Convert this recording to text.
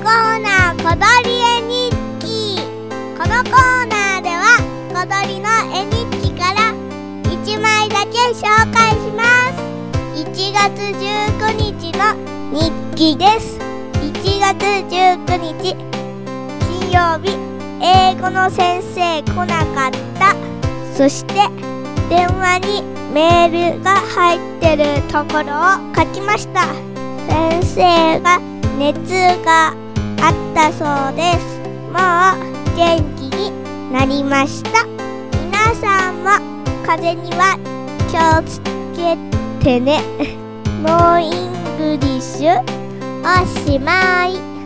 コーナー、小鳥絵日記。このコーナーでは小鳥の絵日記から1枚だけ紹介します。1月19日の日記です。1月19日金曜日、英語の先生来なかった。そして電話にメールが入ってるところを書きました。先生が熱があったそうです。もう元気になりました。皆さんも風邪には気をつけてね。ノーイングリッシュおしまい。